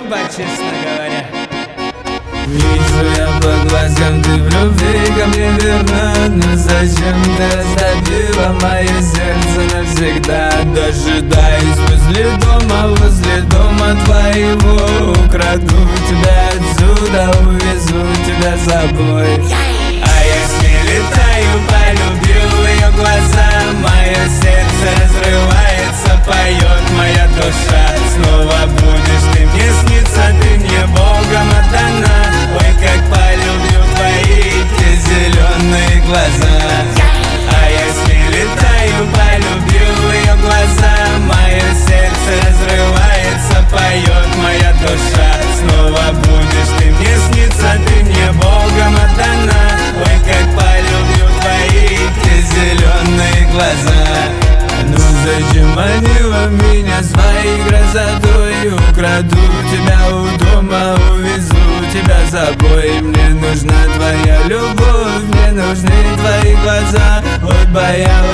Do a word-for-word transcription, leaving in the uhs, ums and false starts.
труба, честно говоря. Вижу я по глазам, ты в любви ко мне верна. Но зачем ты оставила мое сердце навсегда? Дожидаюсь возле дома, возле дома твоего. Украду тебя отсюда, увезу тебя с собой. А я с ней летаю, полюбил ее глаза. Мое сердце разрывается, поет моя душа. Снова будешь ты мне сниться, ты мне Богом отдана. Ой, как полюбил твои те зеленые глаза. А я с ней летаю, полюбил ее глаза. Мое сердце разрывается, поет моя душа. Снова будешь ты мне сниться, ты мне Богом отдана. Ой, как полюбил твои те зеленые глаза. Ну зачем манила меня своей красотой? Украду тебя у дома, увезу тебя с собой. Мне нужна твоя любовь, мне нужны твои глаза. Ой, боялась